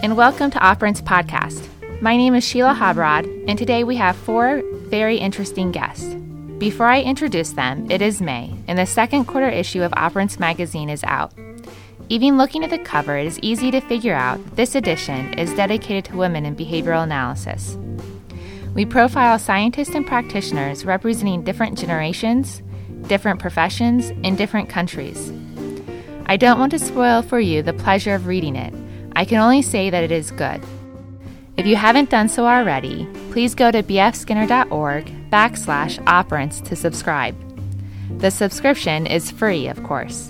and welcome to Operance Podcast. My name is Sheila Hobrod, and today we have 4 very interesting guests. Before I introduce them, it is May, and the second quarter issue of Operance magazine is out. Even looking at the cover, it is easy to figure out that this edition is dedicated to women in behavioral analysis. We profile scientists and practitioners representing different generations, different professions, and different countries. I don't want to spoil for you the pleasure of reading it. I can only say that it is good. If you haven't done so already, please go to bfskinner.org/operance to subscribe. The subscription is free, of course.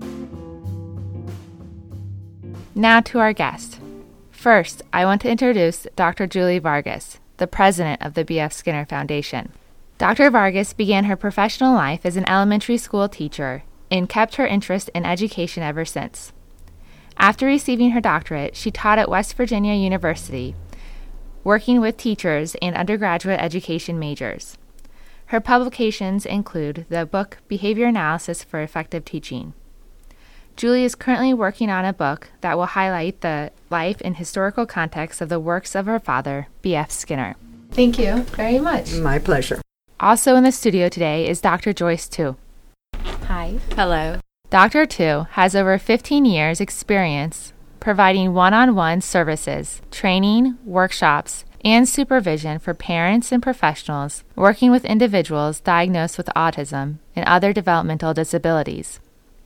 Now to our guest. First, I want to introduce Dr. Julie Vargas, the president of the B.F. Skinner Foundation. Dr. Vargas began her professional life as an elementary school teacher and kept her interest in education ever since. After receiving her doctorate, she taught at West Virginia University, working with teachers and undergraduate education majors. Her publications include the book Behavior Analysis for Effective Teaching. Julie is currently working on a book that will highlight the life and historical context of the works of her father, B.F. Skinner. Thank you very much. My pleasure. Also in the studio today is Dr. Joyce Tu. Hi. Hello. Dr. Tu has over 15 years' experience providing one-on-one services, training, workshops, and supervision for parents and professionals working with individuals diagnosed with autism and other developmental disabilities.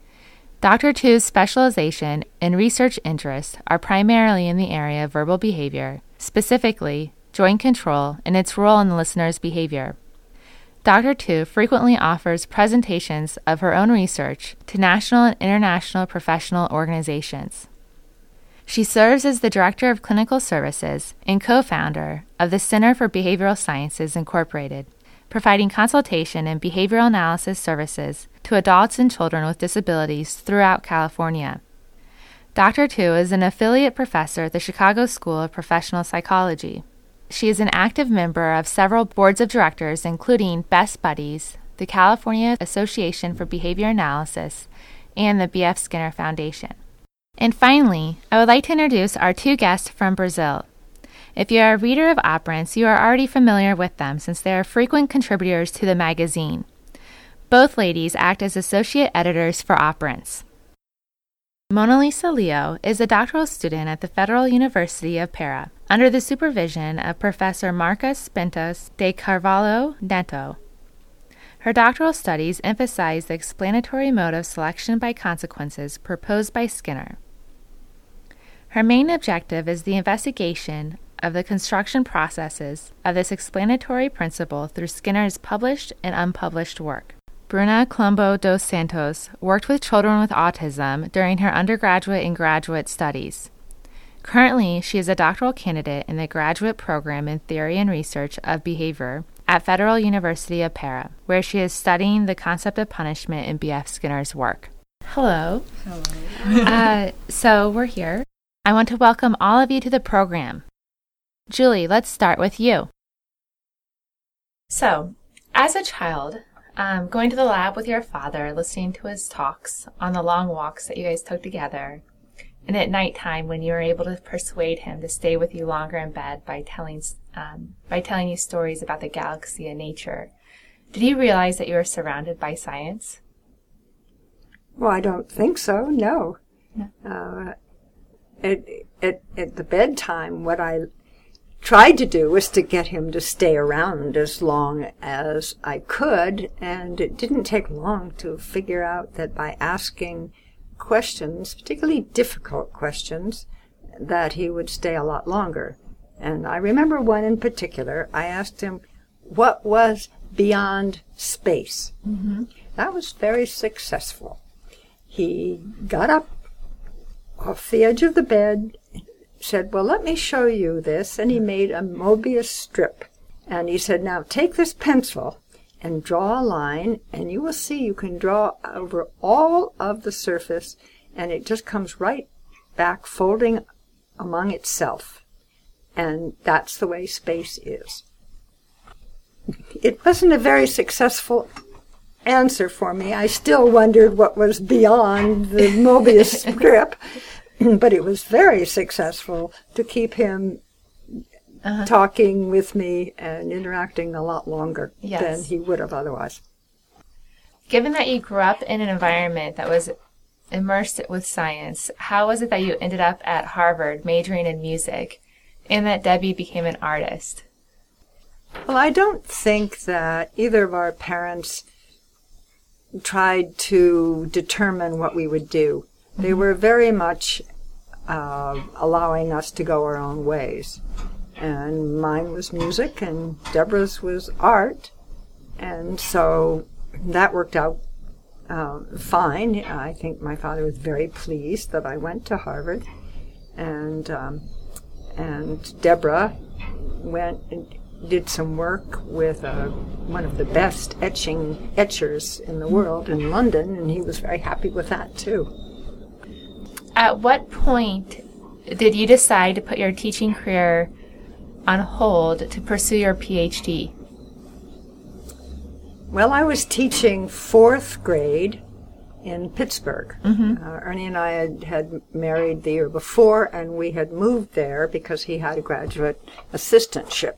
Dr. Tu's specialization and research interests are primarily in the area of verbal behavior, specifically joint control and its role in the listener's behavior. Dr. Tu frequently offers presentations of her own research to national and international professional organizations. She serves as the Director of Clinical Services and co-founder of the Center for Behavioral Sciences, Incorporated, providing consultation and behavioral analysis services to adults and children with disabilities throughout California. Dr. Tu is an affiliate professor at the Chicago School of Professional Psychology. She is an active member of several boards of directors, including Best Buddies, the California Association for Behavior Analysis, and the B.F. Skinner Foundation. And finally, I would like to introduce our 2 guests from Brazil. If you are a reader of Operance, you are already familiar with them since they are frequent contributors to the magazine. Both ladies act as associate editors for Operance. Mona Lisa Leo is a doctoral student at the Federal University of Para, under the supervision of Professor Marcos Pintos de Carvalho Neto. Her doctoral studies emphasize the explanatory mode of selection by consequences proposed by Skinner. Her main objective is the investigation of the construction processes of this explanatory principle through Skinner's published and unpublished work. Bruna Colombo dos Santos worked with children with autism during her undergraduate and graduate studies. Currently, she is a doctoral candidate in the graduate program in Theory and Research of Behavior at Federal University of Para, where she is studying the concept of punishment in B.F. Skinner's work. Hello. Hello. So we're here. I want to welcome all of you to the program. Julie, let's start with you. So, as a child, going to the lab with your father, listening to his talks on the long walks that you guys took together, and at nighttime when you were able to persuade him to stay with you longer in bed by telling you stories about the galaxy and nature, did you realize that you were surrounded by science? Well, I don't think so, no. At the bedtime, what I tried to do was to get him to stay around as long as I could, and it didn't take long to figure out that by asking questions, particularly difficult questions, that he would stay a lot longer. And I remember one in particular. I asked him what was beyond space. Mm-hmm. That was very successful. He got up off the edge of the bed, said, well, let me show you this, and he made a Mobius strip. And he said, now take this pencil and draw a line, and you will see you can draw over all of the surface, and it just comes right back, folding among itself. And that's the way space is. It wasn't a very successful answer for me. I still wondered what was beyond the Mobius strip. but it was very successful to keep him talking with me and interacting a lot longer than he would have otherwise. Given that you grew up in an environment that was immersed with science, how was it that you ended up at Harvard majoring in music and that Debbie became an artist? Well, I don't think that either of our parents tried to determine what we would do. They were very much allowing us to go our own ways. And mine was music, and Deborah's was art. And so that worked out fine. I think my father was very pleased that I went to Harvard. And Deborah went and did some work with one of the best etchers in the world in London, and he was very happy with that too. At what point did you decide to put your teaching career on hold to pursue your PhD? Well, I was teaching 4th grade in Pittsburgh. Ernie and I had married the year before, and we had moved there because he had a graduate assistantship.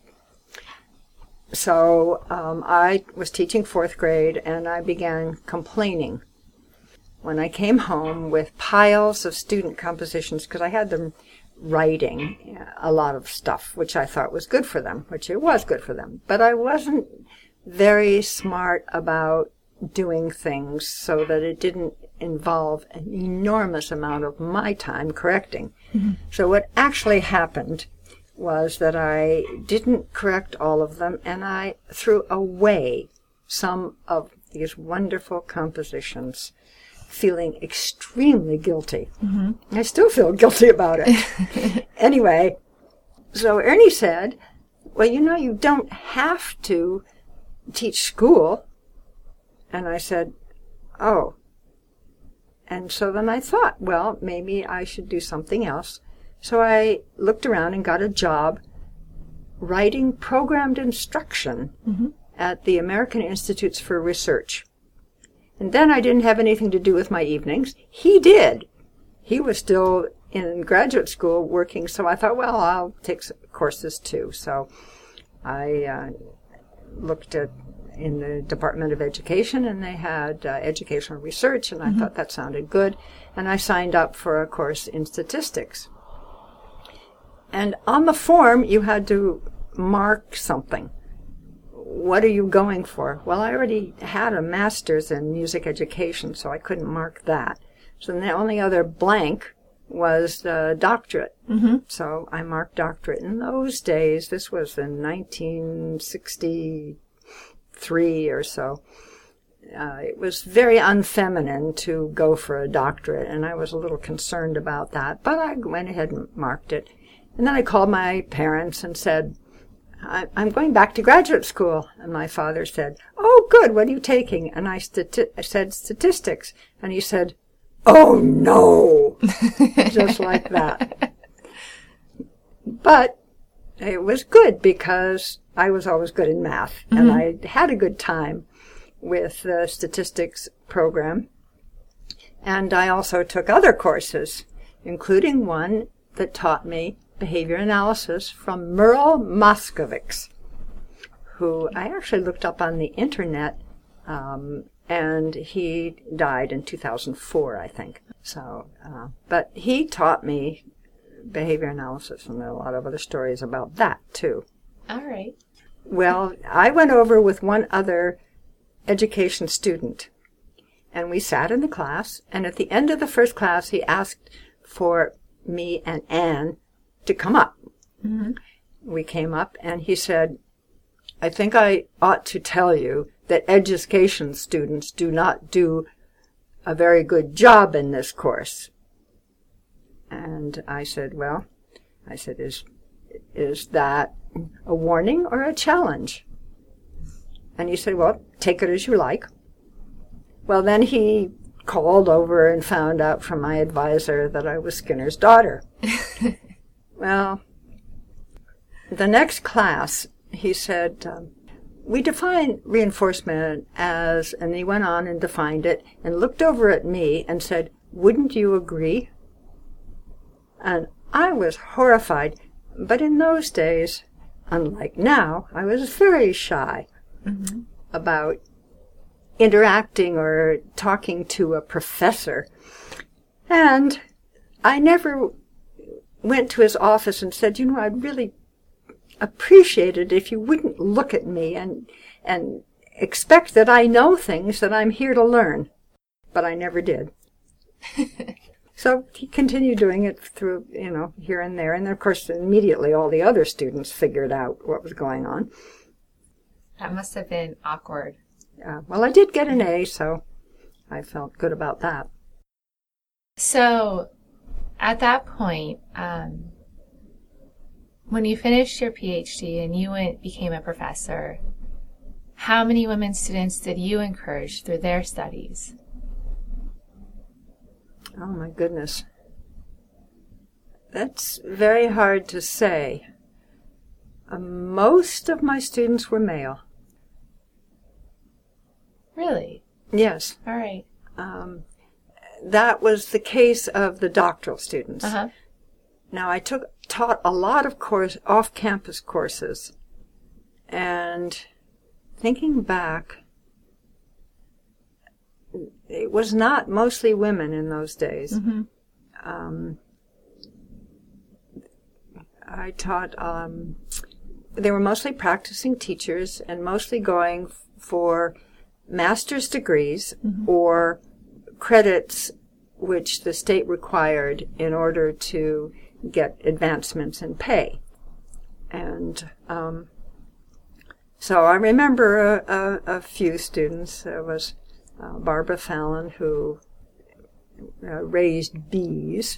So I was teaching 4th grade, and I began complaining when I came home with piles of student compositions, because I had them writing a lot of stuff, which I thought was good for them, which it was good for them. But I wasn't very smart about doing things so that it didn't involve an enormous amount of my time correcting. So what actually happened was that I didn't correct all of them, and I threw away some of these wonderful compositions, feeling extremely guilty. I still feel guilty about it. Anyway, so Ernie said, well, you don't have to teach school. And I said, oh. And so then I thought, well, maybe I should do something else. So I looked around and got a job writing programmed instruction at the American Institutes for Research. And then I didn't have anything to do with my evenings. He did. He was still in graduate school working, so I thought, well, I'll take courses too. So I looked in the Department of Education, and they had educational research, and I thought that sounded good. And I signed up for a course in statistics. And on the form, you had to mark something. What are you going for? Well, I already had a master's in music education, so I couldn't mark that. So the only other blank was the doctorate. So I marked doctorate. In those days, this was in 1963 or so, it was very unfeminine to go for a doctorate, and I was a little concerned about that, but I went ahead and marked it. And then I called my parents and said, I'm going back to graduate school. And my father said, oh, good, what are you taking? And I said statistics. And he said, oh, no, just like that. But it was good because I was always good in math, and I had a good time with the statistics program. And I also took other courses, including one that taught me behavior analysis from Merle Moskovitz, who I actually looked up on the internet, and he died in 2004, I think. So, but he taught me behavior analysis, and there are a lot of other stories about that, too. All right. Well, I went over with one other education student, and we sat in the class, and at the end of the first class, he asked for me and Anne to come up. We came up, and he said, I think I ought to tell you that education students do not do a very good job in this course. And I said, well, is that a warning or a challenge? And he said, well, take it as you like. Well, then he called over and found out from my advisor that I was Skinner's daughter. Well, the next class, he said, we define reinforcement as, and he went on and defined it and looked over at me and said, wouldn't you agree? And I was horrified. But in those days, unlike now, I was very shy about interacting or talking to a professor. And I never went to his office and said, I'd really appreciate it if you wouldn't look at me and expect that I know things that I'm here to learn. But I never did. So he continued doing it through, here and there. And then, of course, immediately all the other students figured out what was going on. That must have been awkward. Well, I did get an A, so I felt good about that. So at that point, when you finished your PhD and you became a professor, how many women students did you encourage through their studies? Oh, my goodness. That's very hard to say. Most of my students were male. Really? Yes. All right. That was the case of the doctoral students. Uh-huh. Now, I taught a lot of off-campus courses, and thinking back, it was not mostly women in those days. I taught, they were mostly practicing teachers and mostly going for master's degrees or credits which the state required in order to get advancements in pay. And so I remember a few students. There was Barbara Fallon, who raised bees.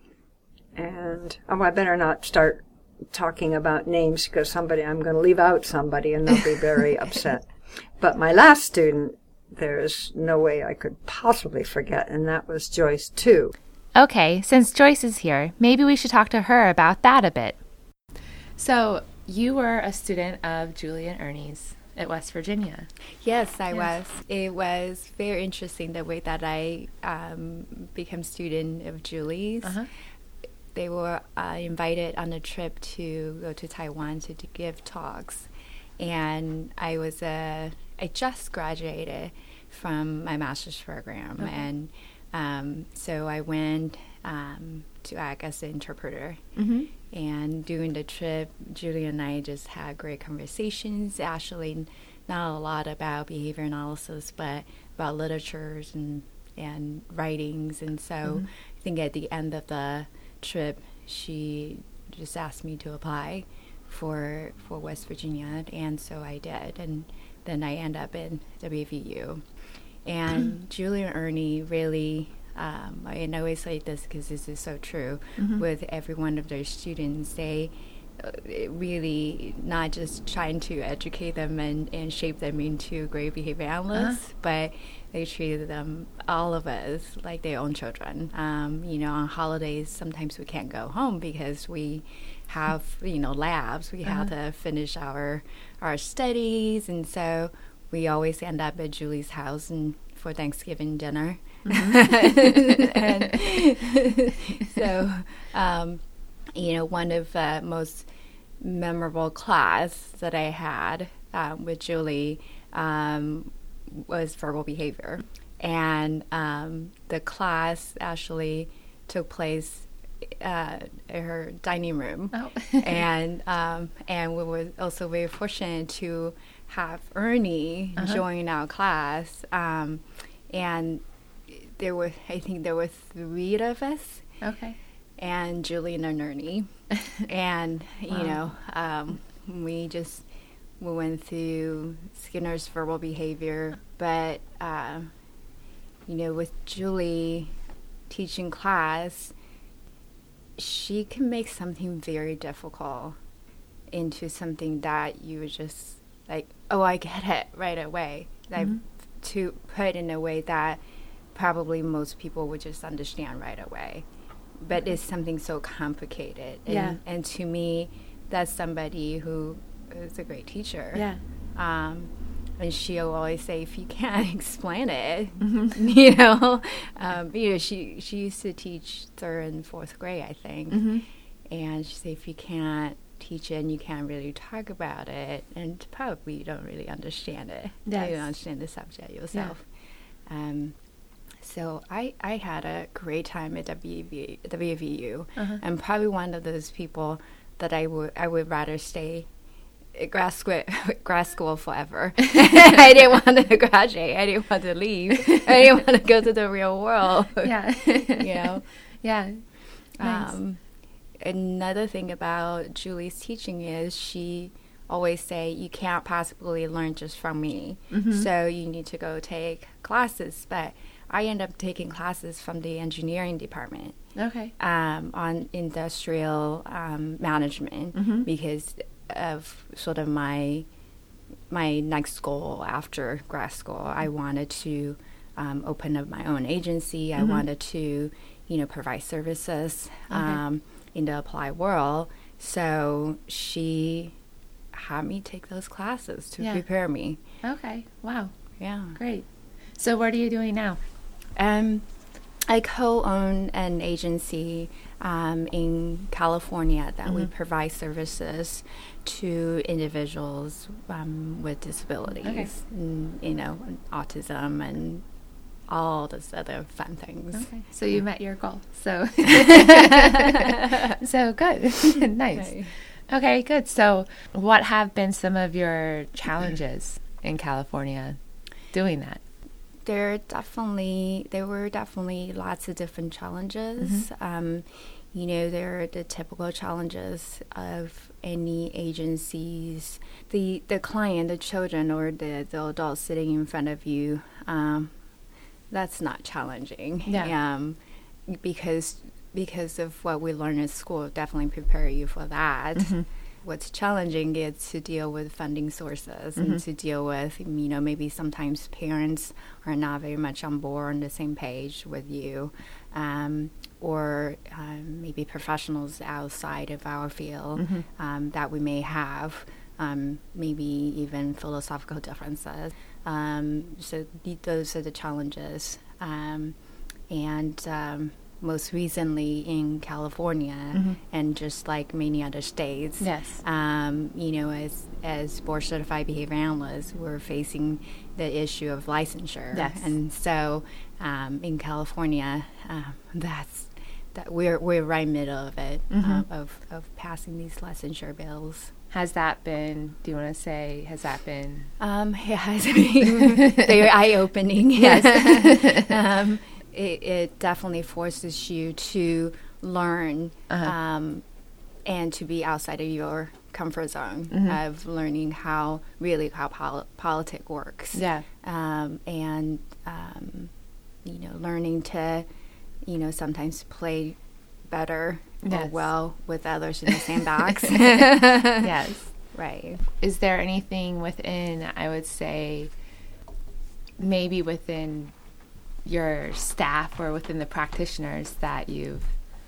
And, I better not start talking about names because I'm going to leave out somebody and they'll be very upset. But my last student, there's no way I could possibly forget, and that was Joyce, too. Okay, since Joyce is here, maybe we should talk to her about that a bit. So, you were a student of Julie and Ernie's at West Virginia. Yes, I was. It was very interesting the way that I became student of Julie's. They were invited on a trip to go to Taiwan to give talks. And I just graduated from my master's program. And so I went to act as an interpreter. And during the trip, Julie and I just had great conversations. Actually, not a lot about behavior analysis, but about literatures and writings. And so I think at the end of the trip, she just asked me to apply for West Virginia, and so I did. And then I ended up in WVU. And Julie and Ernie really, I always say this because this is so true, with every one of their students, they really not just trying to educate them and shape them into great behavior analysts, but they treated them, all of us, like their own children. On holidays, sometimes we can't go home because we have, labs. We have to finish our studies, and so we always end up at Julie's house and for Thanksgiving dinner. And so, one of the most memorable class that I had with Julie was verbal behavior. And the class actually took place in her dining room. And we were also very fortunate to have Ernie join our class. And I think there were 3 of us. Okay. And Julie and Ernie. And, we went through Skinner's verbal behavior. But, with Julie teaching class, she can make something very difficult into something that you were just like, oh, I get it right away. Like, to put in a way that probably most people would just understand right away. But it's something so complicated. And to me, that's somebody who is a great teacher. And she'll always say, if you can't explain it, Mm-hmm. she used to teach 3rd and 4th grade, I think. Mm-hmm. And she said, if you can't teach it and you can't really talk about it, and probably you don't really understand it. Yes. You don't understand the subject yourself. Yeah. So I had a great time at WVU. Uh-huh. I'm probably one of those people that I would rather stay at grad school forever. I didn't want to graduate. I didn't want to leave. I didn't want to go to the real world. Yeah. Yeah. Nice. Another thing about Julie's teaching is she always say, you can't possibly learn just from me. Mm-hmm. So you need to go take classes. But I end up taking classes from the engineering department. Okay. On industrial management, Mm-hmm. because of sort of my next goal after grad school. I wanted to open up my own agency. I Mm-hmm. wanted to, provide services Okay. in the applied world. So she had me take those classes to Yeah. prepare me. Okay. Wow. Yeah. Great. So what are you doing now? I co-own an agency in California that we Mm-hmm. provide services to individuals with disabilities, Okay. and, autism and all those other fun things. Okay. So you met your goal. So so good. Nice. Okay. Okay, good. So what have been some of your challenges in California doing that? There were definitely lots of different challenges. There are the typical challenges of any agencies. The client, the children, or the adults sitting in front of you, that's not challenging. Yeah. Because of what we learn in school, definitely prepare you for that. Mm-hmm. What's challenging is to deal with funding sources Mm-hmm. and to deal with, maybe sometimes parents are not very much on board on the same page with you, or maybe professionals outside of our field Mm-hmm. that we may have, maybe even philosophical differences. So those are the challenges. Most recently in California, Mm-hmm. and just like many other states, Yes. As board certified behavior analysts, we're facing the issue of licensure. Yes. And so in California, we're right middle of it, Mm-hmm. of passing these licensure bills. Has that been, do you want to say, has that been? It has been very eye-opening. Yes. It definitely forces you to learn Uh-huh. and to be outside of your comfort zone Mm-hmm. of learning how politics works. Yeah. Learning to, sometimes play better or Yes. well with others in the sandbox. Yes. Right. Is there anything within, I would say, maybe within your staff or within the practitioners that you've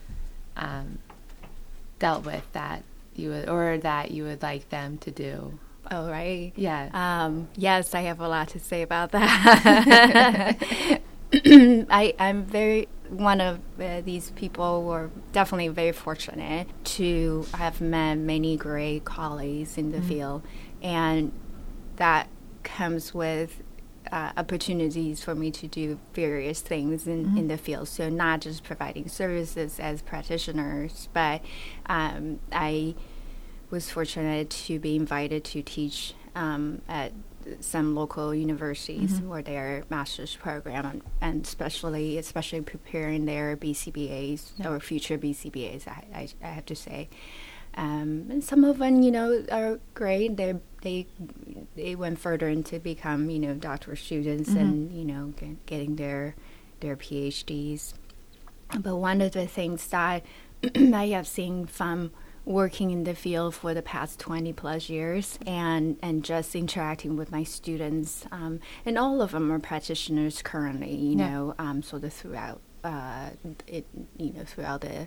dealt with that you would like them to do? Oh, right. Yeah. Yes, I have a lot to say about that. I'm very one of these people who are definitely very fortunate to have met many great colleagues in the field, and that comes with opportunities for me to do various things in the field. So not just providing services as practitioners, but I was fortunate to be invited to teach at some local universities for their master's program, and especially preparing their BCBAs or future BCBAs, I have to say. And some of them, are great. They went further into become, doctoral students and, getting their PhDs. But one of the things that I have seen from working in the field for the past 20 plus years and just interacting with my students, and all of them are practitioners currently, sort of throughout throughout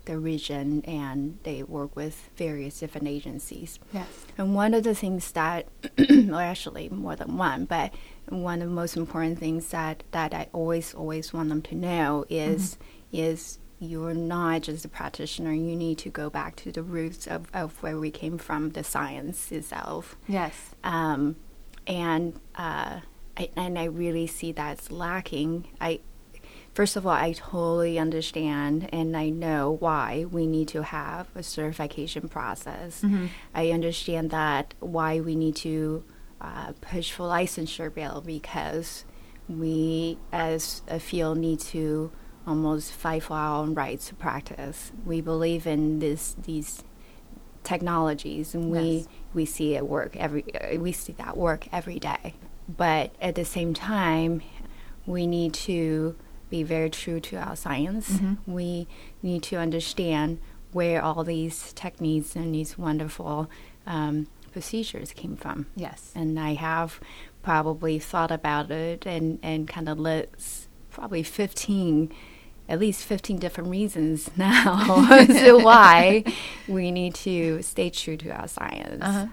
the region, and they work with various different agencies. Yes. And one of the things that, or actually more than one, but one of the most important things that I always want them to know is you're not just a practitioner. You need to go back to the roots of where we came from, the science itself. Yes. And I really see that's lacking. First of all, I totally understand and I know why we need to have a certification process. I understand that why we need to push for licensure bill, because we as a field need to almost fight for our own rights to practice. We believe in these technologies, and we see it work we see that work every day. But at the same time, we need to be very true to our science. We need to understand where all these techniques and these wonderful procedures came from. Yes. And I have probably thought about it and kind of lists probably at least 15 different reasons now as to why we need to stay true to our science.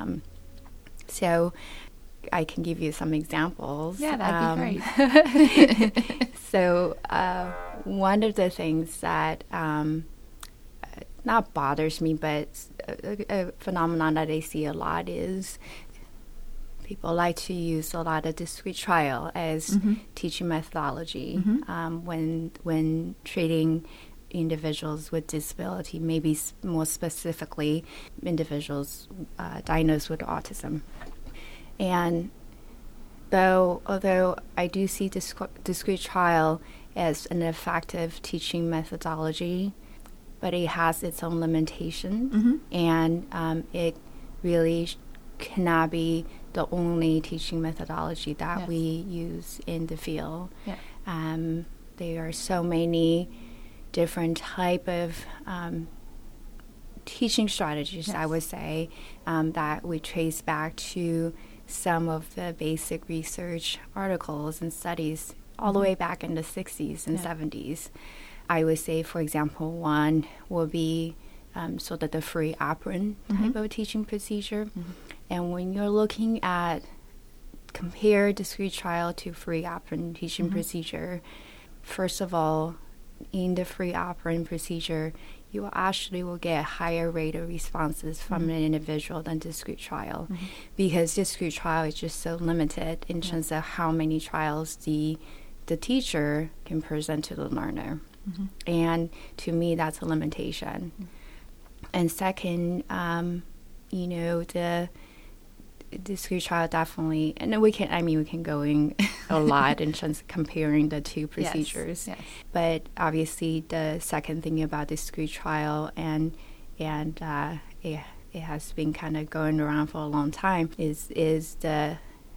So I can give you some examples. Yeah, that'd be great. So one of the things that not bothers me, but a phenomenon that I see a lot is people like to use a lot of discrete trial as teaching methodology when treating individuals with disability, maybe more specifically individuals diagnosed with autism. And although I do see discrete trial as an effective teaching methodology, but it has its own limitations, and it really cannot be the only teaching methodology that we use in the field. There are so many different type of teaching strategies, I would say, that we trace back to some of the basic research articles and studies all the way back in the 60s and 70s. I would say, for example, one will be sort of the free operant type of teaching procedure. And when you're looking at compare discrete trial to free operant teaching procedure, first of all, in the free operant procedure, you actually will get a higher rate of responses from an individual than discrete trial, because discrete trial is just so limited in terms of how many trials the teacher can present to the learner. And to me, that's a limitation. And second, the discrete trial definitely, and we can go in a lot in terms of comparing the two procedures. But obviously, the second thing about discrete trial, and it has been kind of going around for a long time, is the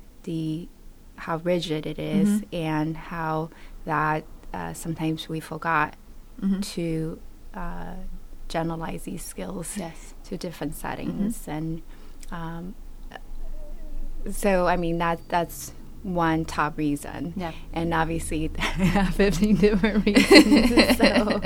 how rigid it is, and how that sometimes we forgot to generalize these skills to different settings. And so, I mean, that's one top reason. And obviously, I have 15 different reasons. So,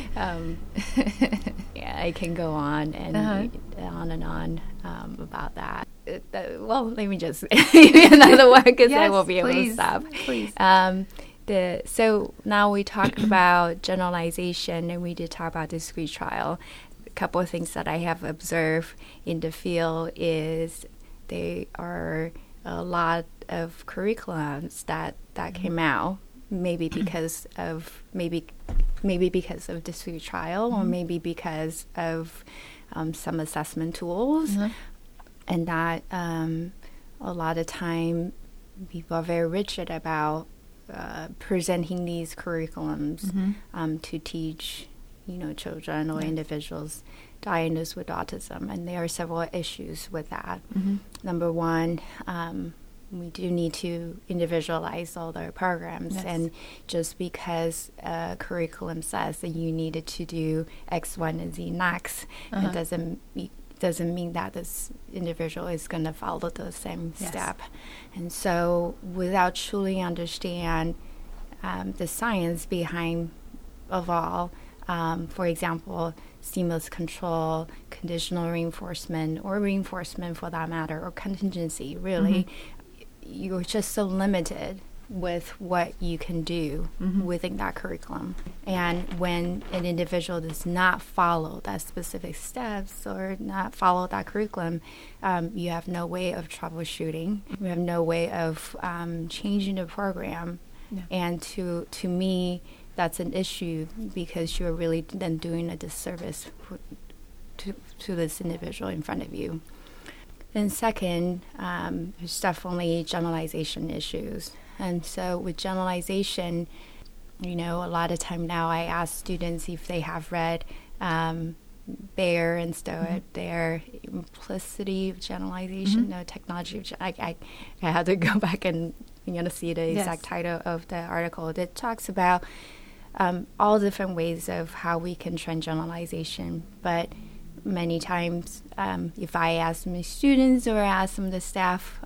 I can go on and on about that. Well, let me just give you another one, because I won't be able to stop. Please. So now we talked about generalization, and we did talk about discrete trial. A couple of things that I have observed in the field is there are a lot of curriculums that came out, maybe because of discrete trial, or maybe because of some assessment tools, and that a lot of time people are very rigid about presenting these curriculums to teach, children or individuals diagnosed with autism. And there are several issues with that. Number one, we do need to individualize all their programs. And just because a curriculum says that you needed to do X, Y, and Z next, it doesn't mean that this individual is going to follow the same step. And so without truly understand the science behind of all, For example, stimulus control, conditional reinforcement, or reinforcement for that matter, or contingency, really. You're just so limited with what you can do within that curriculum. And when an individual does not follow that specific steps or not follow that curriculum, you have no way of troubleshooting. You have no way of changing the program. Yeah. And to me, that's an issue because you're really then doing a disservice to this individual in front of you. And second, there's definitely generalization issues. And so with generalization, a lot of time now I ask students if they have read Bayer and Stoet, their Implicity of Generalization, no, Technology of I had to go back and see the exact title of the article that talks about all different ways of how we can train generalization. But many times, if I ask my students or ask some of the staff,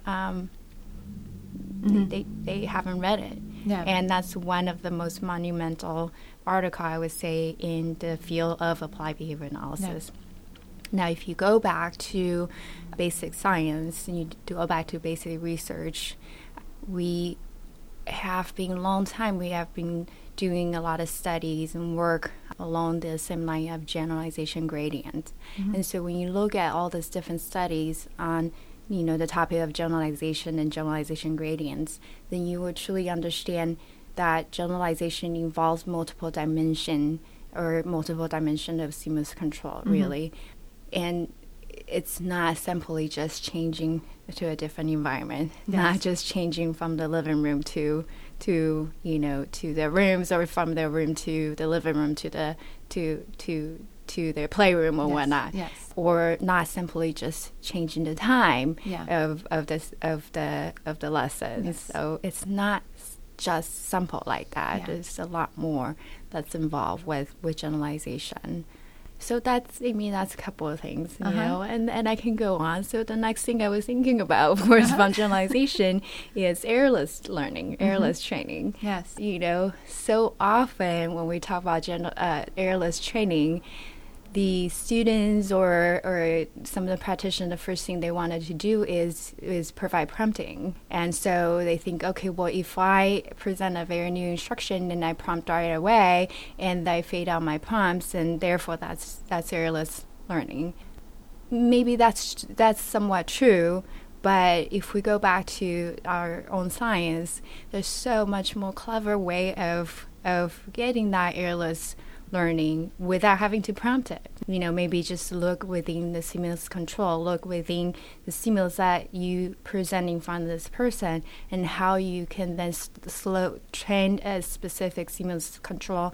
they haven't read it. Yeah. And that's one of the most monumental article, I would say, in the field of applied behavior analysis. Yeah. Now, if you go back to basic science and you go back to basic research, we have been doing a lot of studies and work along the same line of generalization gradient. And so when you look at all these different studies on the topic of generalization and generalization gradients, then you will truly understand that generalization involves multiple dimension of stimulus control, really. And it's not simply just changing to a different environment, not just changing from the living room to their rooms, or from their room to the living room to their playroom or whatnot, or not simply just changing the time of the lessons. Yes. So it's not just simple like that. There's a lot more that's involved with generalization. So that's a couple of things, you know, and I can go on. So the next thing I was thinking about, of course, from generalization is airless learning, airless training. Yes. So often when we talk about airless training, the students or some of the practitioners, the first thing they wanted to do is provide prompting. And so they think, okay, well, if I present a very new instruction and I prompt right away and I fade out my prompts, and therefore that's airless learning. Maybe that's somewhat true, but if we go back to our own science, there's so much more clever way of getting that airless learning without having to prompt it. Maybe just look within the stimulus control, look within the stimulus that you present in front of this person, and how you can then train a specific stimulus control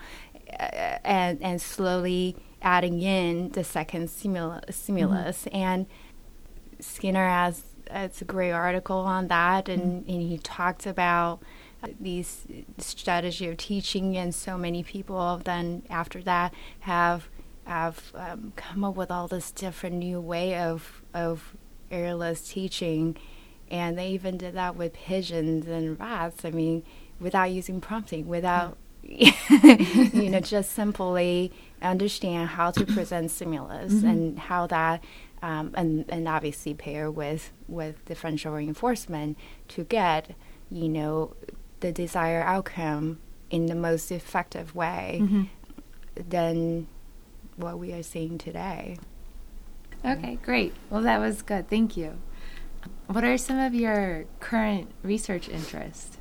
and slowly adding in the second stimulus. And Skinner has a great article on that, and he talked about these strategy of teaching, and so many people then after that have come up with all this different new way of airless teaching, and they even did that with pigeons and rats. Without using prompting, without just simply understand how to present stimulus and how that and obviously pair with differential reinforcement to get the desired outcome in the most effective way than what we are seeing today. Okay, great. Well, that was good. Thank you. What are some of your current research interests?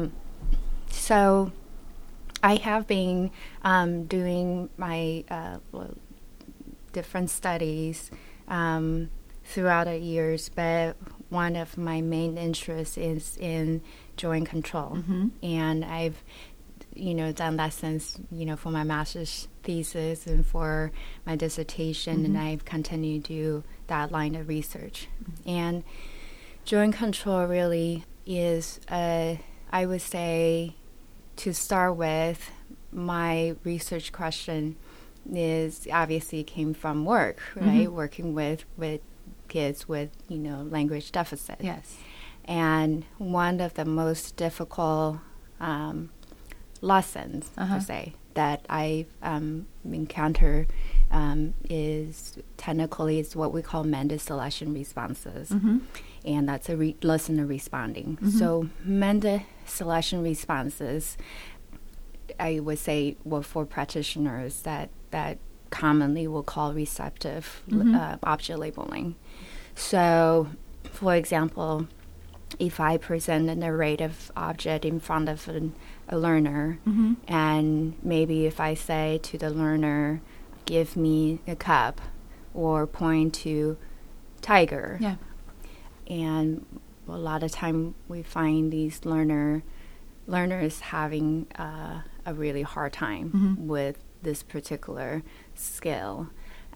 So I have been doing my different studies throughout the years, but one of my main interests is in joint control. And I've, done that since, for my master's thesis and for my dissertation, and I've continued to do that line of research. And joint control really is, I would say, to start with, my research question is obviously came from work, right? Working with kids with, language deficits. Yes. And one of the most difficult lessons per se that I've encountered is technically it's what we call Mendes selection responses, and that's a listener responding. So Mendes selection responses, I would say, well, for practitioners that commonly we'll call receptive object labeling. So, for example, if I present a narrative object in front of a learner, and maybe if I say to the learner, give me a cup, or point to tiger, and a lot of time we find these learners having a really hard time with this particular skill.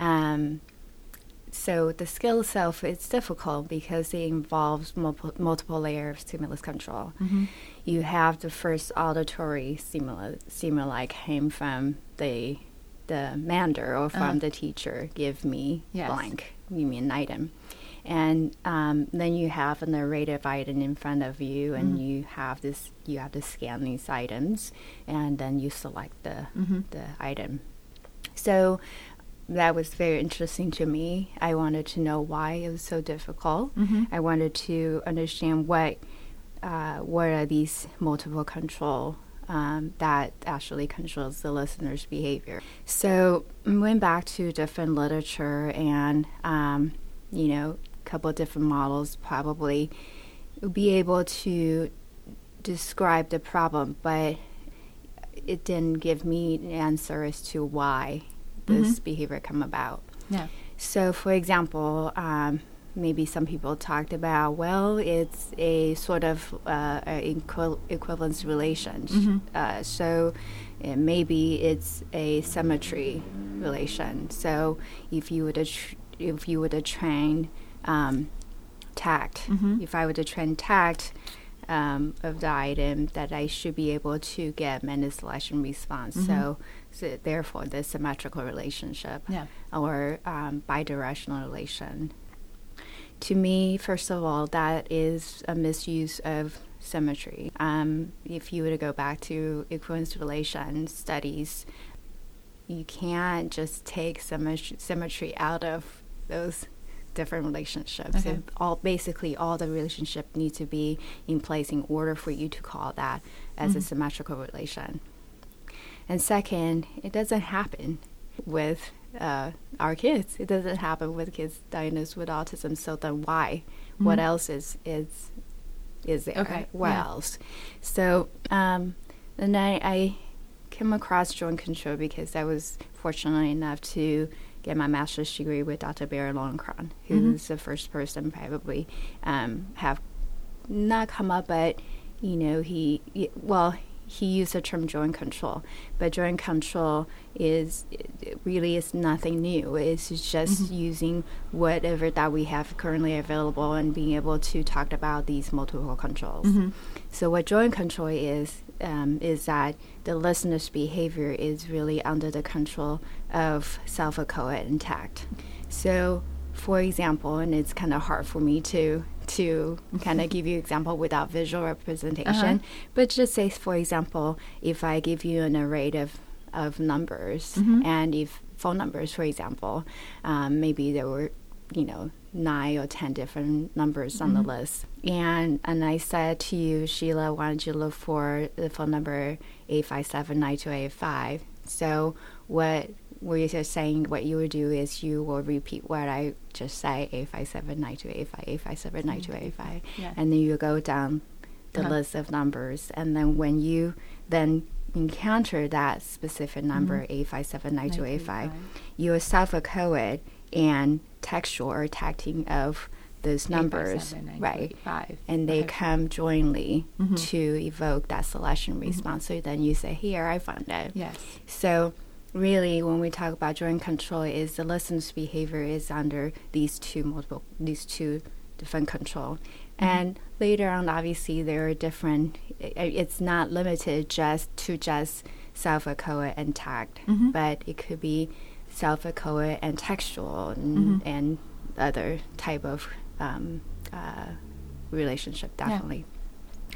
So the skill itself is difficult because it involves multiple layers of stimulus control. You have the first auditory stimuli came from the mander or from the teacher. Give me blank. You mean an item. And then you have a narrative item in front of you, and you have to scan these items, and then you select the item. So that was very interesting to me. I wanted to know why it was so difficult. I wanted to understand what are these multiple control that actually controls the listener's behavior. So I went back to different literature and, a couple of different models probably would be able to describe the problem, but it didn't give me an answer as to why this behavior come about. So, for example, maybe some people talked about, well, it's a sort of equivalence relation. So maybe it's a symmetry relation. So if you were to train tact, if I were to train tact of the item, that I should be able to get Mendes selection response. So therefore, the symmetrical relationship or bidirectional relation. To me, first of all, that is a misuse of symmetry. If you were to go back to equivalence relation studies, you can't just take symmetry out of those different relationships. And basically all the relationship need to be in place in order for you to call that as a symmetrical relation. And second, it doesn't happen with our kids. It doesn't happen with kids diagnosed with autism. So then why? What else is there? What else? So then I came across joint control because I was fortunate enough to get my master's degree with Dr. Barry Lowenkron, who's the first person probably have not come up, but he used the term joint control, but joint control is nothing new. It's just using whatever that we have currently available and being able to talk about these multiple controls. So what joint control is that the listener's behavior is really under the control of self-echoate and tact. So, for example, and it's kind of hard for me to kind of give you example without visual representation, but just say, for example, if I give you an array of numbers, and if phone numbers, for example, maybe there were 9 or 10 different numbers on the list, and I said to you, Sheila, why don't you look for the phone number 857-9285. So what we're just saying, what you would do is you will repeat what I just say, 857-9285, 857-9285, and then you go down the list of numbers, and then when you then encounter that specific number, 857-9285, you self-echoate and textual or tacting of those numbers, right? And they come jointly to evoke that selection response. So then you say, here, I found it. So really, when we talk about joint control, is the listener's behavior is under these two different control. And later on, obviously, there are different, it's not limited just self-echoate and tact, but it could be self-echoate and textual and other type of relationship, definitely.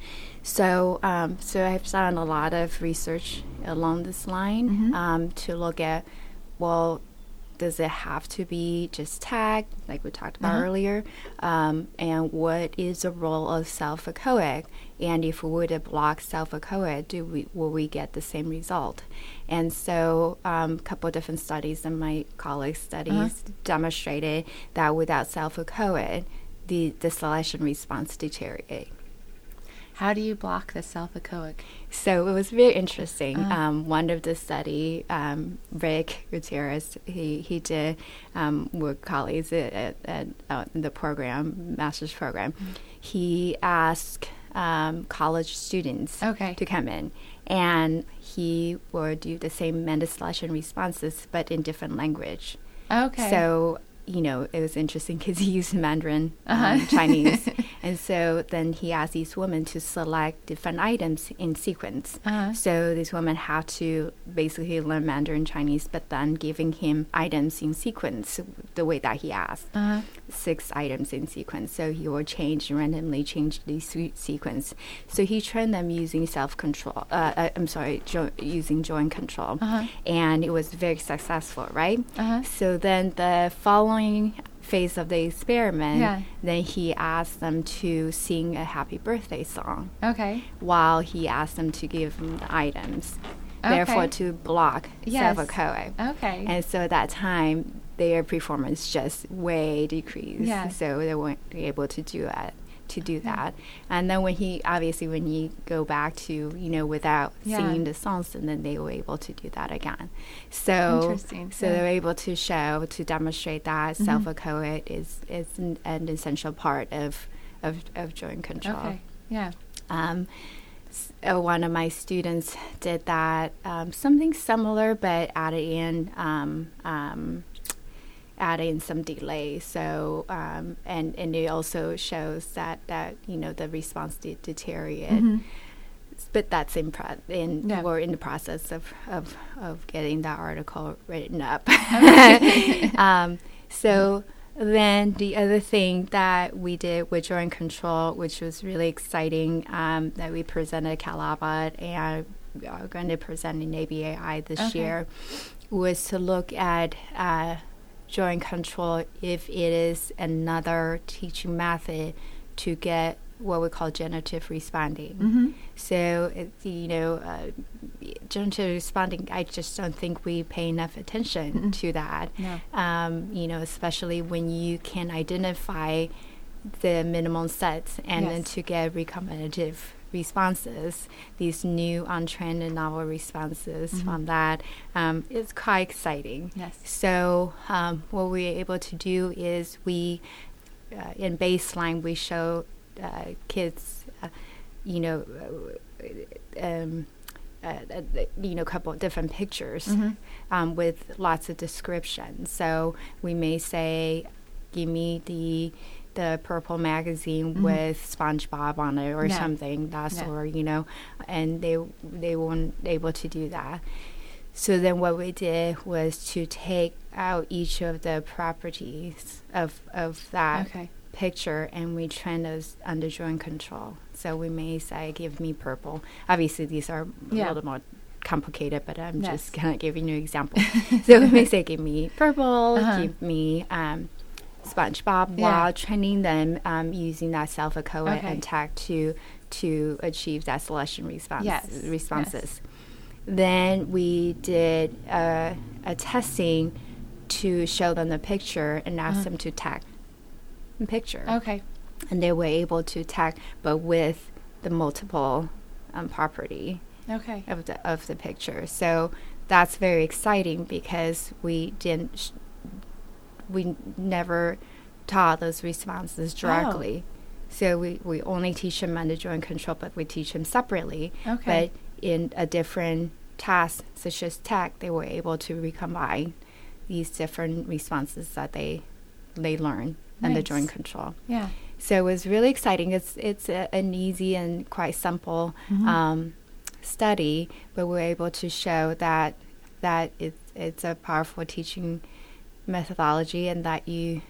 So I've done a lot of research along this line to look at, well, does it have to be just tag, like we talked about earlier? And what is the role of self-echoic? And if we were to block self-echoic, will we get the same result? And so a couple of different studies and my colleagues' studies demonstrated that without self-echoic, the selection response deteriorates. How do you block the self-echoic? So it was very interesting. One of the study, Rick Gutierrez, he did with colleagues at the program, master's program. He asked college students to come in, and he would do the same Mendes selection responses, but in different language. Okay. So it was interesting because he used Mandarin, Chinese. And so then he asked these women to select different items in sequence. So these women had to basically learn Mandarin Chinese, but then giving him items in sequence the way that he asked. 6 items in sequence. So he will randomly change the sequence. So he trained them using self-control, using joint control. And it was very successful, right? So then the following phase of the experiment, then he asked them to sing a happy birthday song. While he asked them to give them the items. Therefore, to block self-echoic. And so at that time, their performance just way decreased. So they weren't able to do that. And then when you go back to, without singing the songs, and then they were able to do that again. So, interesting. So they were able to demonstrate that self-echoic is an essential part of joint control. One of my students did that, something similar, but added in some delay. So, and it also shows that the response did deteriorate. But that's we're in the process of getting that article written up. So then the other thing that we did with joint control, which was really exciting, that we presented at Calabot and are going to present in ABAI this year, was to look at joint control if it is another teaching method to get what we call generative responding. So, generative responding, I just don't think we pay enough attention to that. Especially when you can identify the minimum sets and then to get recombinative responses, these new untrained and novel responses from that, it's quite exciting. So what we're able to do is in baseline, we show kids, a couple of different pictures with lots of description. So we may say, give me the purple magazine with SpongeBob on it or something, and they weren't able to do that. So then what we did was to take out each of the properties of that picture, and we train those under joint control. So we may say, give me purple. Obviously, these are a little more complicated, but I'm just kind of giving you an example. So we may say, give me purple, give me SpongeBob, while training them using that self-echoic and tag to achieve that selection responses. Then we did a testing to show them the picture and ask them to tag the picture. And they were able to tag, but with the multiple property of the picture. So that's very exciting because we never taught those responses directly. So we only teach them under joint control, but we teach them separately. But in a different task, such as tag, they were able to recombine these different responses that they learn under joint control. So it was really exciting. It's an easy and quite simple study, but we're able to show that it's a powerful teaching methodology, and that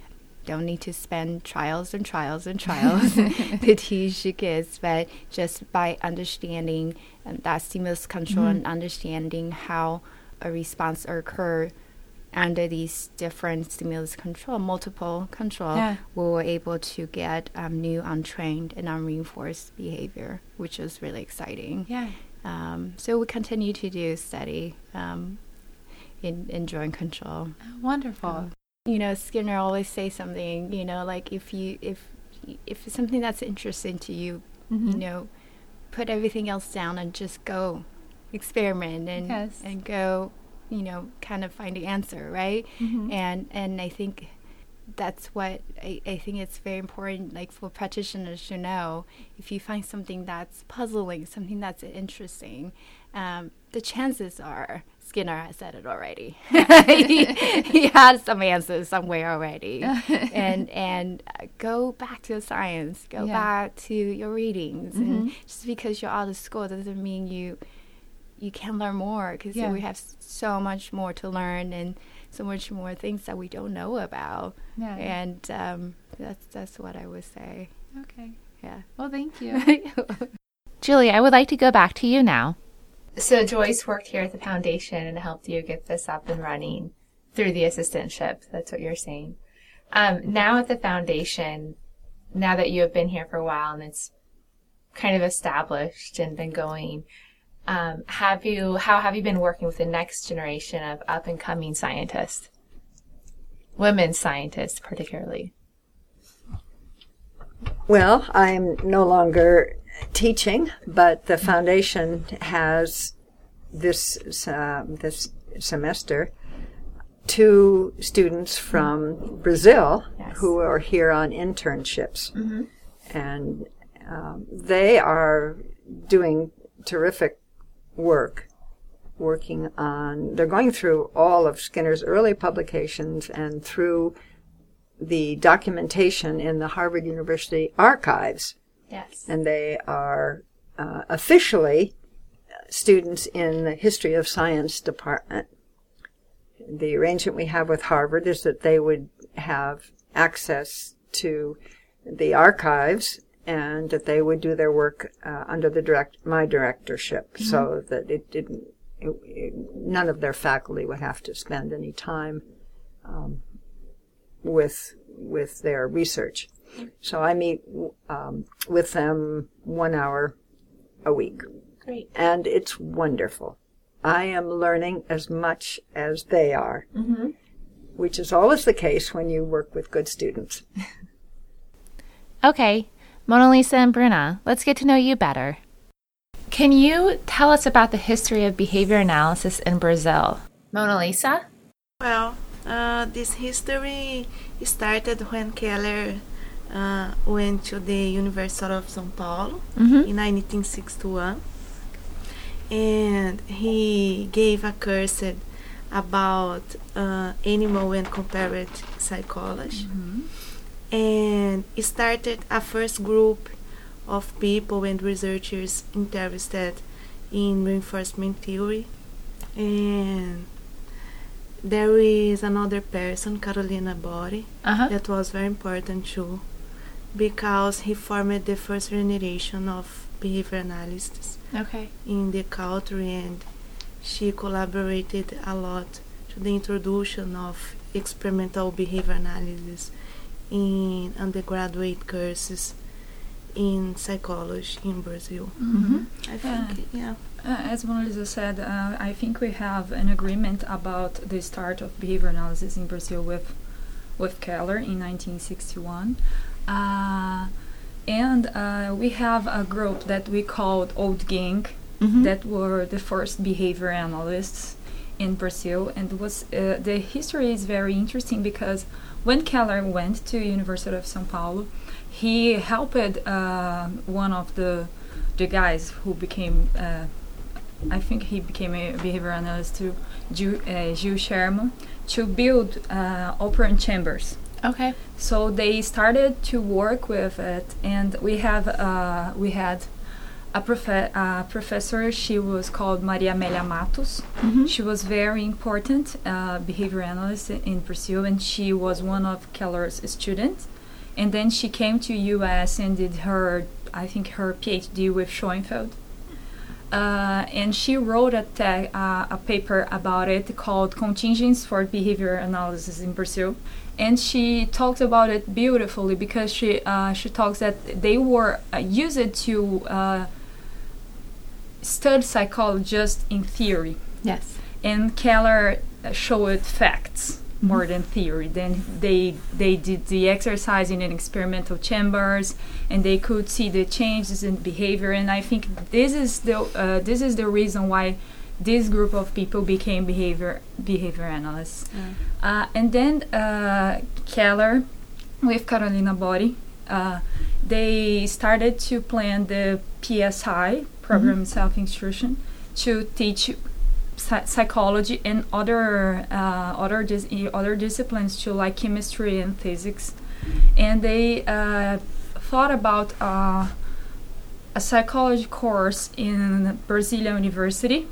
don't need to spend trials and trials and trials to teach kids, but just by understanding that stimulus control and understanding how a response occur under these different stimulus control, multiple control, we were able to get new untrained and unreinforced behavior, which was really exciting. So we continue to do study in drawing control. Oh, wonderful. Skinner always say something, like if it's something that's interesting to you, put everything else down and just go experiment and go, kind of find the answer, right? And I think that's what I think it's very important, like for practitioners to know, if you find something that's puzzling, something that's interesting, the chances are Skinner has said it already. he had some answers somewhere already. and go back to the science, go back to your readings. And just because you're out of school doesn't mean you can learn more, because we have so much more to learn and so much more things that we don't know about. And that's what I would say. Okay. Yeah. Well, thank you. Julie, I would like to go back to you now. So Joyce worked here at the foundation and helped you get this up and running through the assistantship. That's what you're saying. Now at the foundation, now that you have been here for a while and it's kind of established and been going, how have you been working with the next generation of up and coming scientists, women scientists particularly? Well, I'm no longer teaching, but the foundation has this semester 2 students from Brazil who are here on internships, and they are doing terrific work, they're going through all of Skinner's early publications and through the documentation in the Harvard University archives. And they are officially students in the History of Science department. The arrangement we have with Harvard is that they would have access to the archives and that they would do their work under my directorship, so that none of their faculty would have to spend any time with their research. So I meet with them 1 hour a week. Great. And it's wonderful. I am learning as much as they are, which is always the case when you work with good students. Okay, Mona Lisa and Bruna, let's get to know you better. Can you tell us about the history of behavior analysis in Brazil? Mona Lisa? Well, this history started when Keller went to the University of São Paulo in 1961, and he gave a course about animal and comparative psychology, and started a first group of people and researchers interested in reinforcement theory. And there is another person, Carolina Bori, that was very important too, because he formed the first generation of behavior analysis in the country, and she collaborated a lot to the introduction of experimental behavior analysis in undergraduate courses in psychology in Brazil. I think, as Mona Lisa said, I think we have an agreement about the start of behavior analysis in Brazil with Keller in 1961. And we have a group that we called Old Gang, that were the first behavior analysts in Brazil. And was the history is very interesting because when Keller went to University of São Paulo, he helped one of the guys who became, I think he became a behavior analyst too, Gil Sherman, to build operant chambers. So they started to work with it, and we had a professor. She was called Maria Amélia Matos. She was very important behavior analyst in Brazil, and she was one of Keller's students. And then she came to U.S. and did her PhD with Schoenfeld. And she wrote a paper about it called Contingents for Behavior Analysis in Brazil. And she talks about it beautifully because she talks that they were used to study psychology just in theory. Yes. And Keller showed facts more than theory. Then they did the exercise in experimental chambers, and they could see the changes in behavior. And I think this is the reason why this group of people became behavior analysts. And then Keller, with Carolina Botti, they started to plan the PSI, Program Self-Instruction, to teach psychology and other disciplines too, like chemistry and physics. And they thought about a psychology course in Brasilia University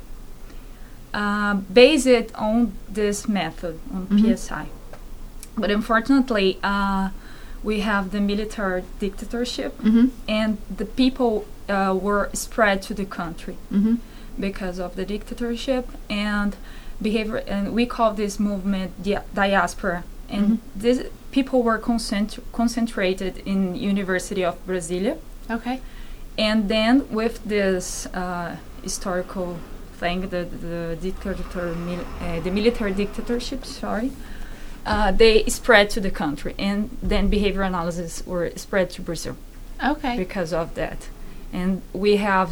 based on this method, on PSI. But unfortunately, we have the military dictatorship, and the people were spread to the country because of the dictatorship and behavior. And we call this movement diaspora. And these people were concentrated in University of Brasilia. Okay. And then with this historical thing, the military dictatorship, they spread to the country, and then behavior analysis were spread to Brazil. Okay. Because of that. And we have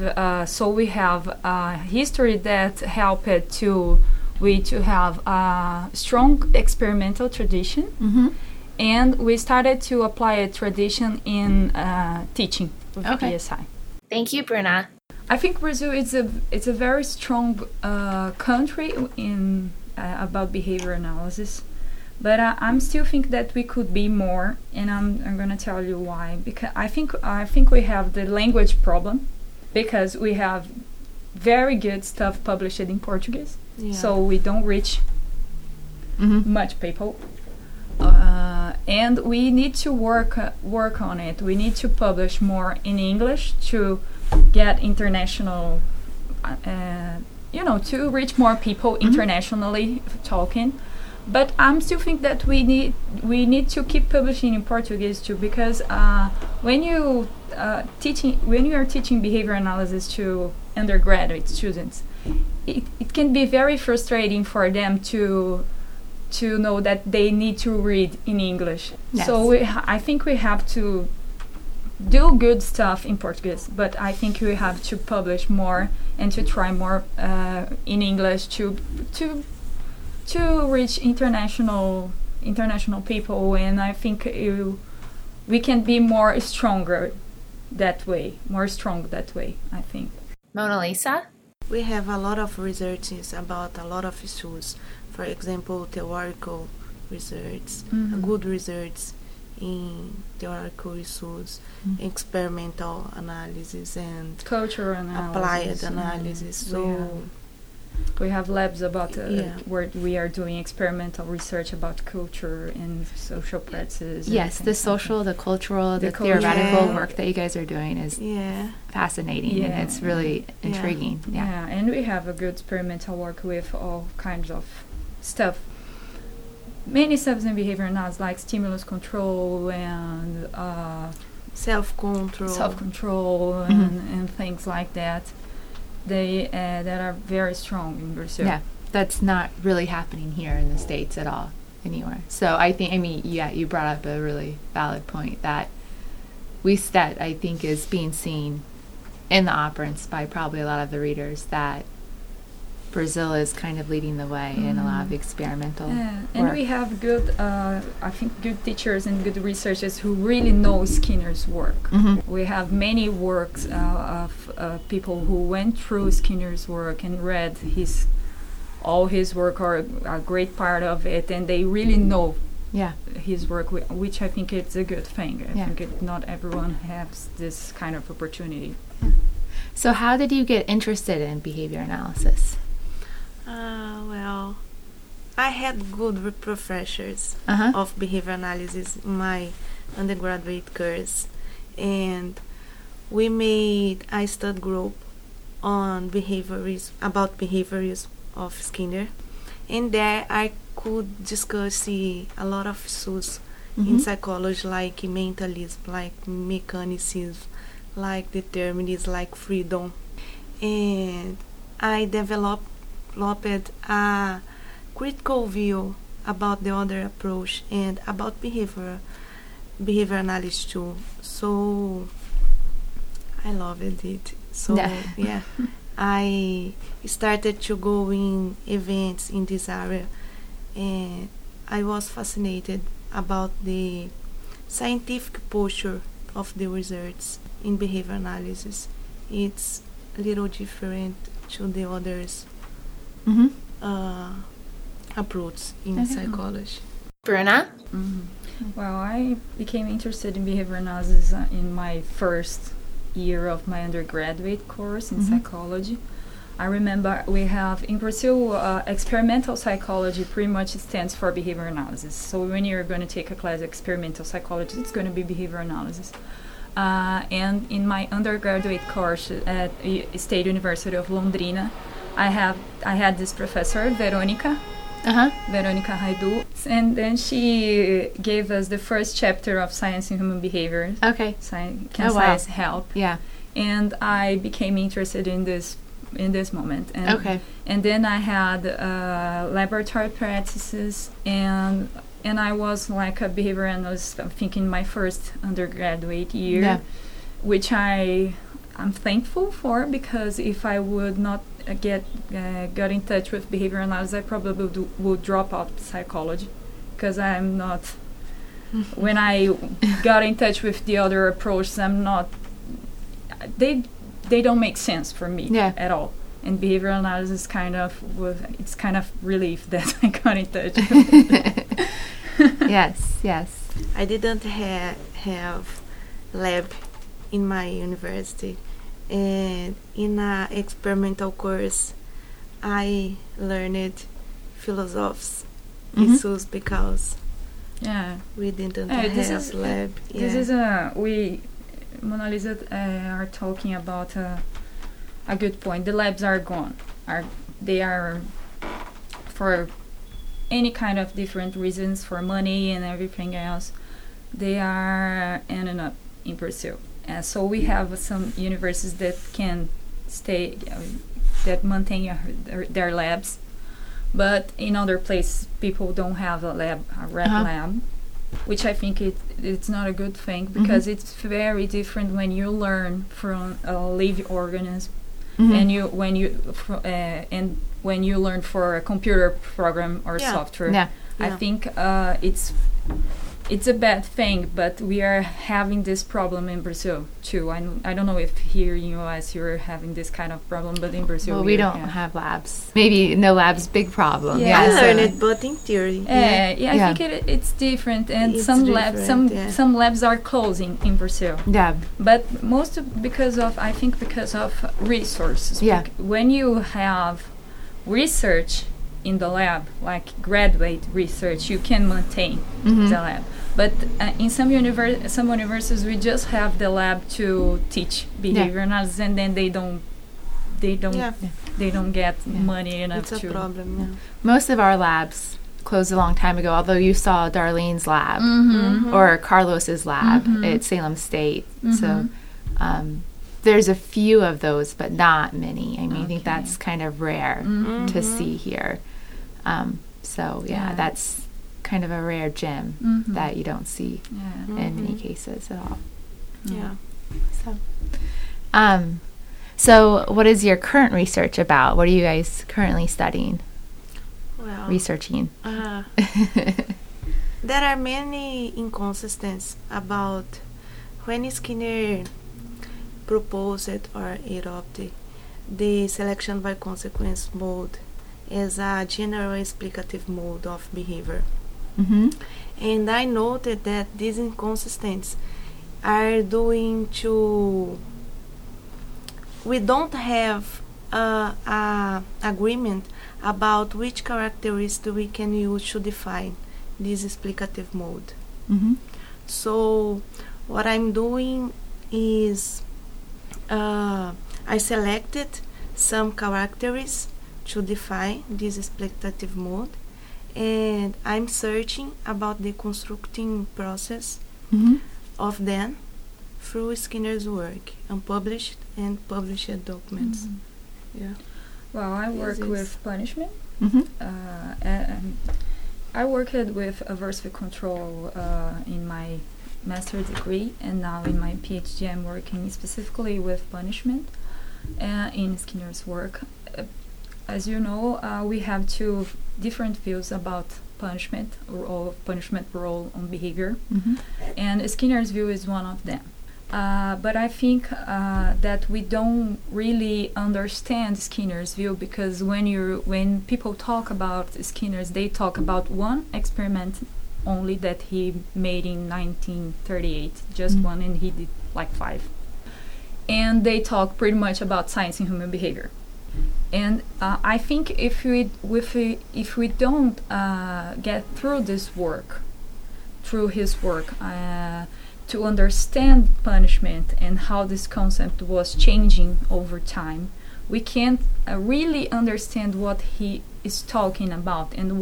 history that helped to have a strong experimental tradition, and we started to apply a tradition in teaching with PSI. Thank you, Bruna. I think Brazil is a very strong country in about behavior analysis, but I'm still think that we could be more, and I'm gonna tell you why. Because I think we have the language problem, because we have very good stuff published in Portuguese, so we don't reach much people, and we need to work on it. We need to publish more in English to get international, to reach more people internationally talking. But I'm still think that we need to keep publishing in Portuguese too, because when you are teaching behavior analysis to undergraduate students, it can be very frustrating for them to know that they need to read in English. Yes. So I think we have to do good stuff in Portuguese, but I think we have to publish more and to try more in English to reach international people. And I think we can be more strong that way, I think. Mona Lisa? We have a lot of researches about a lot of issues. For example, theoretical research, good research in theoretical issues, experimental analysis, and cultural analysis, applied analysis. So we have labs about where we are doing experimental research about culture and social practices. Yes, the social, the cultural, the theoretical work that you guys are doing is fascinating, and it's really intriguing. Yeah, and we have a good experimental work with all kinds of stuff. Many stuff in behavior analysis, like stimulus control and self-control and things like that. They that are very strong in Brazil. Yeah, that's not really happening here in the States at all anywhere. So you brought up a really valid point that I think is being seen in the operants by probably a lot of the readers, that Brazil is kind of leading the way in a lot of experimental work. And we have good teachers and good researchers who really know Skinner's work. We have many works of people who went through Skinner's work and read all his work, or a great part of it, and they really know his work, which I think it's a good thing. I think not everyone has this kind of opportunity. So how did you get interested in behavior analysis? Well, I had good professors Uh-huh. of behavior analysis in my undergraduate course, and we made a study group on about behaviors of Skinner, and there I could discuss a lot of issues in psychology, like mentalism, like mechanicism, like determinism, like freedom, and I developed a critical view about the other approach and about behavior analysis too. So I loved it. So yeah, I started to go in events in this area, and I was fascinated about the scientific posture of the results in behavior analysis. It's a little different to the others approach in psychology. Bruna? Well, I became interested in behavior analysis in my first year of my undergraduate course in psychology. I remember we have in Brazil experimental psychology pretty much stands for behavior analysis. So when you're going to take a class experimental psychology, it's going to be behavior analysis. And in my undergraduate course at State University of Londrina, I had this professor, Veronica Raidu, and then she gave us the first chapter of Science in Human Behavior. Okay. Science help? Yeah. And I became interested in this moment. And, and then I had laboratory practices, and I was like a behavior analyst, I think, in my first undergraduate year, which I'm thankful for, because if I would not got in touch with behavior analysis, I probably would drop out psychology, because I'm not. When I got in touch with the other approaches, I'm not. They don't make sense for me at all. And behavioral analysis it's kind of relief that I got in touch with. Yes. I didn't have lab in my university, and in an experimental course I learned philosophies issues because we didn't have lab. This is we Mona Lisa are talking about a good point. The labs are gone. They are for any kind of different reasons, for money and everything else. They are ending up in Brazil. So we have some universities that can stay, that maintain their labs, but in other places people don't have a lab, which I think it's not a good thing, because it's very different when you learn from a living organism, and when you learn for a computer program or software. I think it's a bad thing, but we are having this problem in Brazil too. I don't know if here in US you're having this kind of problem, but in Brazil we don't have labs. Maybe no labs, big problem. I learned it, but in theory. I think it's different, and some labs are closing in Brazil. But because of resources. When you have research in the lab, like graduate research, you can maintain the lab. But in some universities, we just have the lab to teach behavior analysis, and then they don't get money enough it's a problem. Most of our labs closed a long time ago, although you saw Darlene's lab or Carlos's lab at Salem State. So there's a few of those, but not many. I mean, I think that's kind of rare to see here. That's kind of a rare gem that you don't see in many cases at all. So what is your current research about? What are you guys currently studying? Researching? There are many inconsistencies about when Skinner proposed or adopted the selection by consequence mode as a general explicative mode of behavior. And I noted that these inconsistencies are due to we don't have a agreement about which characteristics we can use to define this explicative mode. Mm-hmm. So what I'm doing is I selected some characteristics to define this explicative mode, and I'm searching about the constructing process Mm-hmm. of them through Skinner's work, unpublished and published documents. Yeah. Well, I work Yes, with punishment. Mm-hmm. And I worked with aversive control in my master's degree, and now in my PhD I'm working specifically with punishment in Skinner's work. As you know, we have two different views about punishment role on behavior, Mm-hmm. and Skinner's view is one of them. But I think that we don't really understand Skinner's view, because when people talk about Skinner's, they talk about one experiment only that he made in 1938, just Mm. one, and he did like 5. And they talk pretty much about science and human behavior. And I think if we don't get through this work, through his work, to understand punishment and how this concept was changing over time, we can't really understand what he is talking about and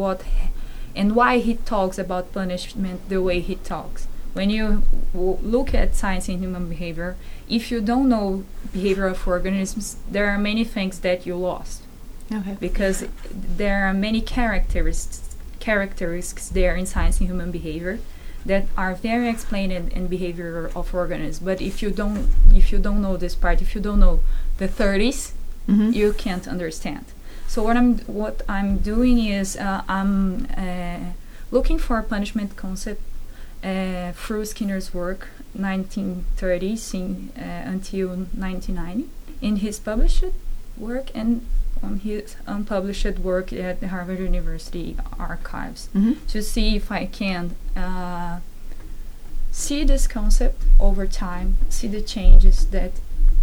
why he talks about punishment the way he talks. When you look at science and human behavior, if you don't know behavior of organisms, there are many things that you lost, Okay. because there are many characteristics there in science and human behavior that are very explained in behavior of organisms. But if you don't know this part, if you don't know the 30s, Mm-hmm. you can't understand. So what I'm doing is I'm looking for a punishment concept through Skinner's work, 1930s until 1990, in his published work and on his unpublished work at the Harvard University Archives, Mm-hmm. to see if I can see this concept over time, see the changes that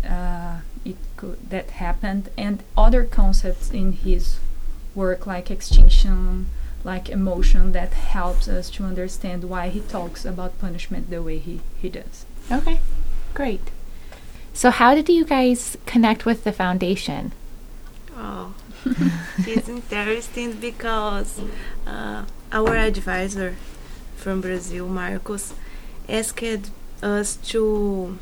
that happened, and other concepts in his work like extinction, like emotion, that helps us to understand why he talks about punishment the way he does. Okay, great. So how did you guys connect with the foundation? Oh, it's interesting because our advisor from Brazil, Marcos, asked us to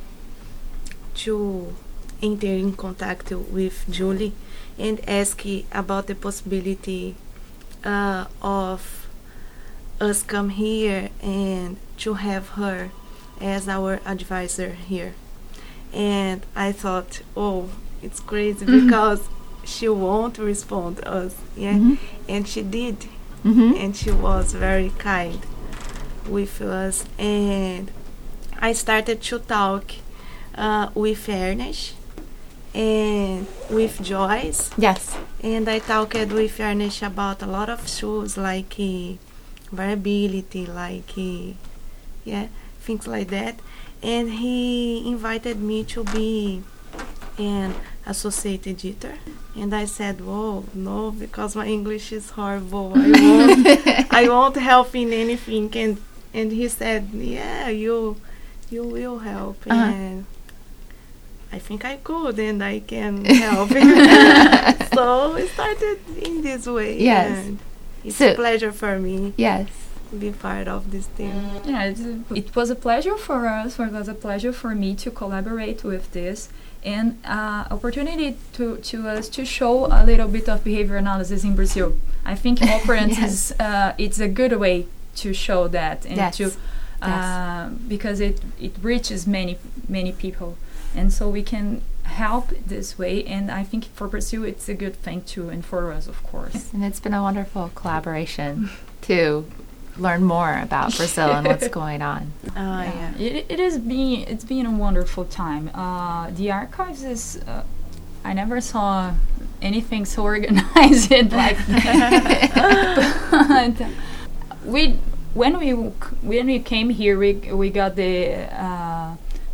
enter in contact with Julie and ask about the possibility of us come here and to have her as our advisor here. And I thought, oh, it's crazy because she won't respond to us, yeah. Mhm. And she did, Mm-hmm. and she was very kind with us. And I started to talk with Ernest and with Joyce, Yes. and I talked with Ernest about a lot of issues like variability, like things like that. And he invited me to be an associate editor, and I said, "Whoa, no, because my English is horrible. I won't help in anything." And he said, "Yeah, you will help." Uh-huh. And I think I could, and I can help. So it started in this way. Yes. And it's So- a pleasure for me Yes. to be part of this team. Yeah, it was a pleasure for us. It was a pleasure for me to collaborate with this, and opportunity to us to show a little bit of behavior analysis in Brazil. I think operant Yes. is it's a good way to show that, and Yes. to because it reaches many people, and so we can help this way. And I think for Brazil it's a good thing too, and for us, of course. And it's been a wonderful collaboration to learn more about Brazil and what's going on. Yeah. It's been a wonderful time. The archives is I never saw anything so organized like that. But when we came here, we got the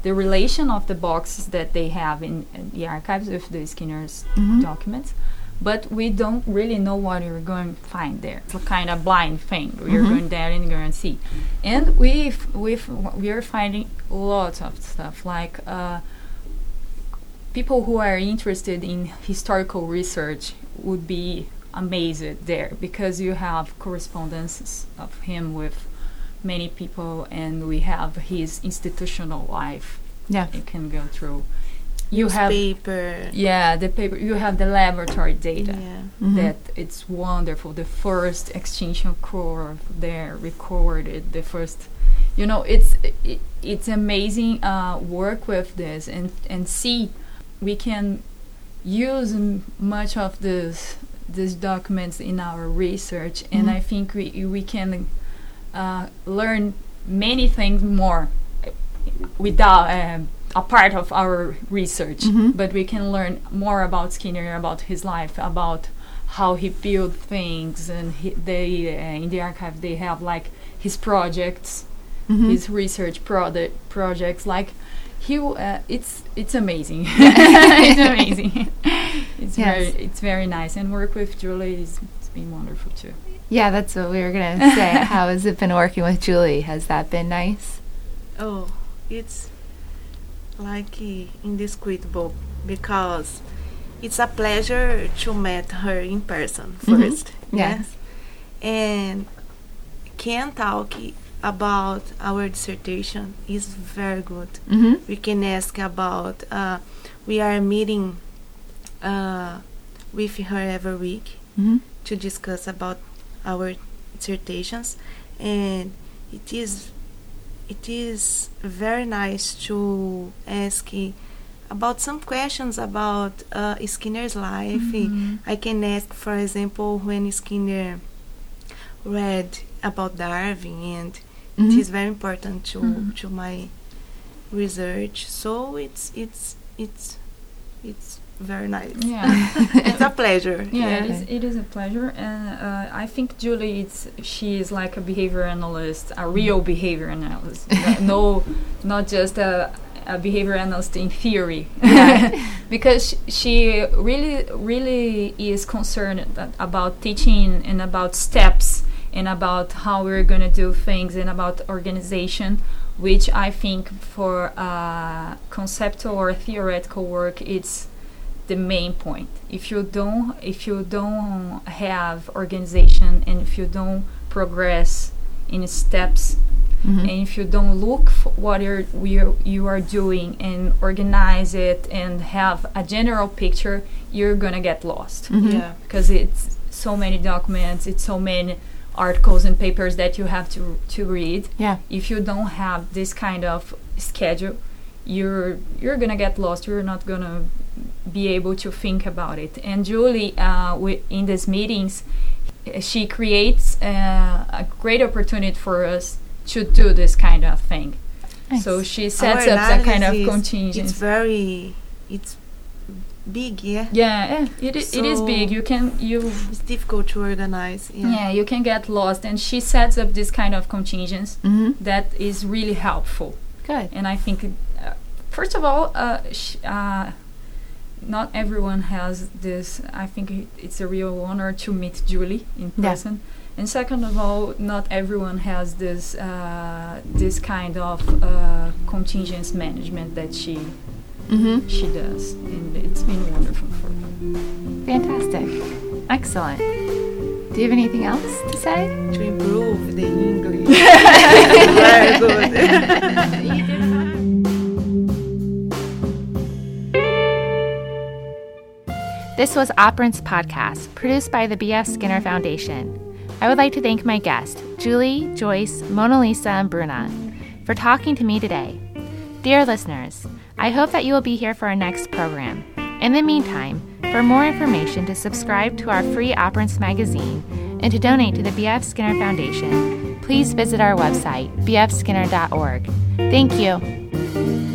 the relation of the boxes that they have in the archives with the Skinner's documents, but we don't really know what you're going to find there. It's a kind of blind thing. We're going there and you're going to see. And we are finding lots of stuff, like people who are interested in historical research would be amazed there, because you have correspondences of him with many people, and we have his institutional life. Yeah, you can go through. You have paper. Yeah, the paper. You have the laboratory data. Yeah. That it's wonderful. The first extinction curve there recorded. The first, it's amazing work with this and see. We can use much of these documents in our research, and I think we can learn many things more without a part of our research, but we can learn more about Skinner, about his life, about how he built things, and in the archive they have like his projects, his research projects. Like it's amazing. It's amazing. It's very nice, and work with Julie it's been wonderful too. Yeah, that's what we were gonna say. How has it been working with Julie? Has that been nice? Oh, it's like indescribable, because it's a pleasure to meet her in person first. Yes. And can talk about our dissertation is very good. We can ask about, we are meeting with her every week to discuss about our dissertations, and it is very nice to ask about some questions about Skinner's life. I can ask, for example, when Skinner read about Darwin, and it is very important to my research. So it's very nice. Yeah. It's a pleasure. Yeah, it is a pleasure, and I think Julie, she is like a behavior analyst, a real behavior analyst. Not just a behavior analyst in theory, because she really is concerned about teaching and about steps and about how we're going to do things and about organization, which I think for conceptual or theoretical work, it's the main point. If you don't have organization, and if you don't progress in steps, and if you don't look for what you are doing and organize it and have a general picture, you're gonna get lost. Yeah, because it's so many documents, it's so many articles and papers that you have to read. Yeah. If you don't have this kind of schedule, you're gonna get lost. You're not gonna be able to think about it. And Julie, in these meetings, she creates a great opportunity for us to do this kind of thing. Nice. So she sets up that kind of contingency. It's big, yeah. Yeah, it is big. It's difficult to organize. Yeah, you can get lost, and she sets up this kind of contingents that is really helpful. Good. And I think, first of all, not everyone has this. I think it's a real honor to meet Julie in person. Yeah. And second of all, not everyone has this this kind of contingent management that she does, and it's been wonderful for her. Fantastic. Excellent. Do you have anything else to say? To improve the English. Very good. This was Operance Podcast, produced by the B.F. Skinner Foundation. I would like to thank my guests, Julie, Joyce, Mona Lisa, and Bruna, for talking to me today. Dear listeners, I hope that you will be here for our next program. In the meantime, for more information, to subscribe to our free Operance magazine and to donate to the B.F. Skinner Foundation, please visit our website, bfskinner.org. Thank you.